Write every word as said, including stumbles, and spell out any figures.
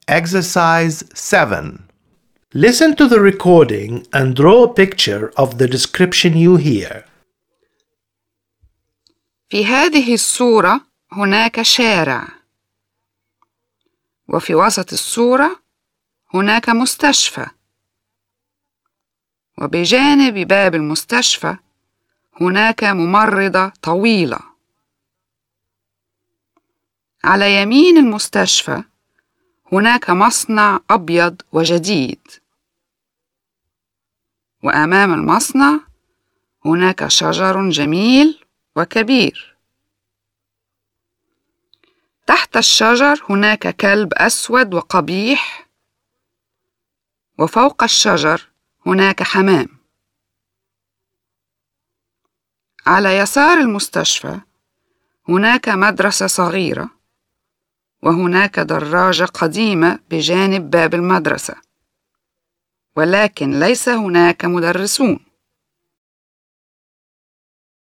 Exercise seven. Listen to the recording and draw a picture of the description you hear. في هذه الصورة هناك شارع، وفي وسط الصورة هناك مستشفى، وبجانب باب المستشفى هناك ممرضة طويلة. على يمين المستشفى هناك مصنع أبيض وجديد، وأمام المصنع هناك شجر جميل وكبير. تحت الشجر هناك كلب أسود وقبيح، وفوق الشجر هناك حمام. على يسار المستشفى هناك مدرسة صغيرة، وهناك دراجة قديمة بجانب باب المدرسة، ولكن ليس هناك مدرسون.